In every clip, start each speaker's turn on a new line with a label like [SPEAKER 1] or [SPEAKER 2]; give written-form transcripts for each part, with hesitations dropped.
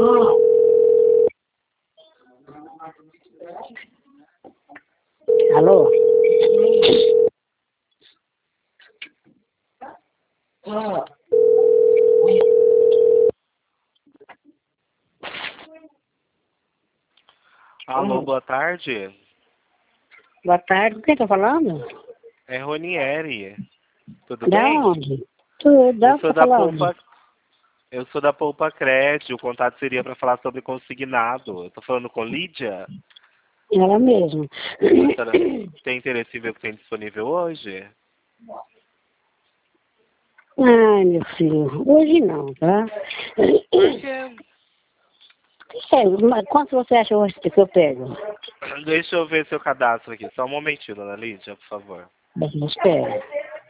[SPEAKER 1] Alô?
[SPEAKER 2] Alô, boa tarde.
[SPEAKER 1] Boa tarde, quem tá falando?
[SPEAKER 2] É Ronieri. Tudo
[SPEAKER 1] Da
[SPEAKER 2] bem?
[SPEAKER 1] onde? Tudo, da
[SPEAKER 2] Eu
[SPEAKER 1] onde
[SPEAKER 2] sou
[SPEAKER 1] tá
[SPEAKER 2] da
[SPEAKER 1] falando?
[SPEAKER 2] Poupa. Eu sou da Poupa Crédito. O contato seria para falar sobre consignado. Eu tô falando com Lídia.
[SPEAKER 1] Ela mesmo.
[SPEAKER 2] A senhora tem interesse em ver o que tem disponível hoje?
[SPEAKER 1] Ai, meu filho, hoje não, tá?
[SPEAKER 2] Por quê?
[SPEAKER 1] Mas quanto você acha hoje que eu pego?
[SPEAKER 2] Deixa eu ver seu cadastro aqui. Só um momentinho, dona Lídia, por favor.
[SPEAKER 1] Bem, espera.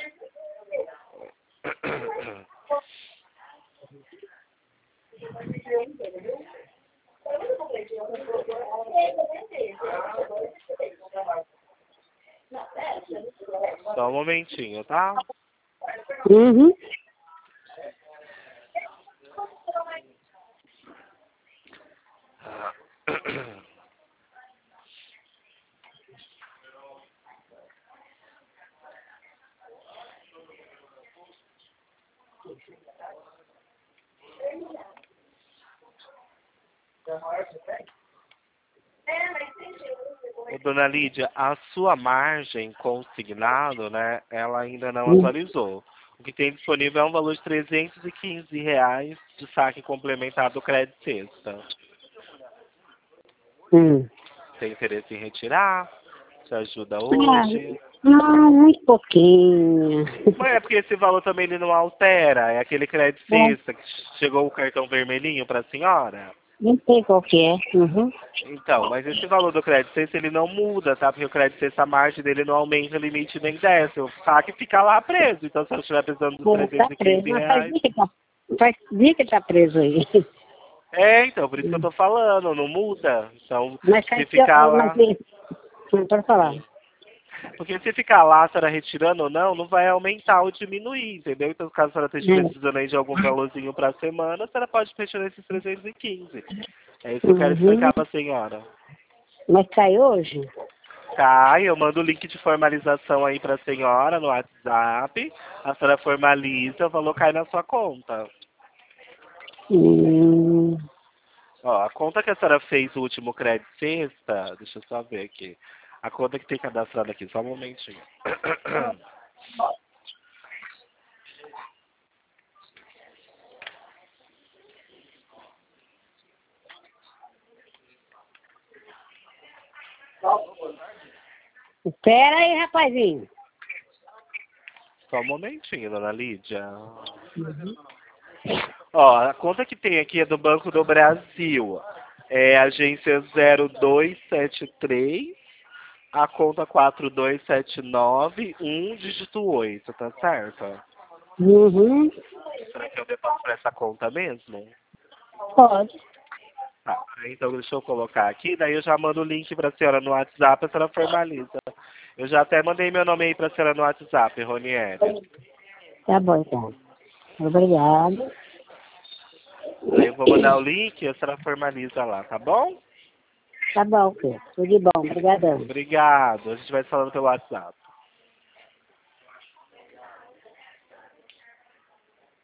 [SPEAKER 2] Só um momentinho, tá?
[SPEAKER 1] Uhum.
[SPEAKER 2] Ô, dona Lídia, a sua margem consignado, né, ela ainda não atualizou. O que tem disponível é um valor de R$ 315 de saque complementar do crédito sexta. Tem interesse em retirar? Te ajuda hoje?
[SPEAKER 1] Muito pouquinho.
[SPEAKER 2] Mas é porque esse valor também ele não altera. É aquele crédito sexta que chegou o cartão vermelhinho para a senhora.
[SPEAKER 1] Não sei qual que é. Uhum.
[SPEAKER 2] Então, mas esse valor do crédito sexta ele não muda, tá? Porque o crédito sexta, a margem dele não aumenta, o limite nem desce. O saque fica lá preso. Então, se eu estiver precisando dos
[SPEAKER 1] Bom, tá preso. Mas faz
[SPEAKER 2] R$ 315...
[SPEAKER 1] dia que faz dia que ele tá preso aí.
[SPEAKER 2] É, então, por isso que eu tô falando, não muda. Então,
[SPEAKER 1] Mas
[SPEAKER 2] se
[SPEAKER 1] faz que
[SPEAKER 2] ficar
[SPEAKER 1] mas
[SPEAKER 2] lá...
[SPEAKER 1] não pode falar.
[SPEAKER 2] Porque se ficar lá, a senhora retirando ou não, não vai aumentar ou diminuir, entendeu? Então, caso a senhora esteja precisando aí de algum valorzinho para a semana, a senhora pode fechar esses 315. É isso que eu quero explicar para a senhora.
[SPEAKER 1] Mas cai hoje?
[SPEAKER 2] Tá, eu mando o link de formalização aí para a senhora no WhatsApp. A senhora formaliza, o valor cai na sua conta. Ó, a conta que a senhora fez o último crédito sexta, deixa eu só ver aqui. A conta que tem cadastrado aqui, só um momentinho.
[SPEAKER 1] Espera aí, rapazinho.
[SPEAKER 2] Só um momentinho, dona Lídia. Ó, a conta que tem aqui é do Banco do Brasil. É agência 0273, a conta 4279, dígito 8, tá certo? Será que eu depois para essa conta mesmo?
[SPEAKER 1] Pode.
[SPEAKER 2] Tá, então deixa eu colocar aqui, daí eu já mando o link para a senhora no WhatsApp, a senhora formaliza. Eu já até mandei meu nome aí para a senhora no WhatsApp, Ronieri.
[SPEAKER 1] Tá bom, então. Obrigado.
[SPEAKER 2] Aí eu vou mandar o link e a senhora formaliza lá, tá bom?
[SPEAKER 1] Tá bom, filho. Tudo de bom. Obrigadão.
[SPEAKER 2] Obrigado. A gente vai falando pelo WhatsApp.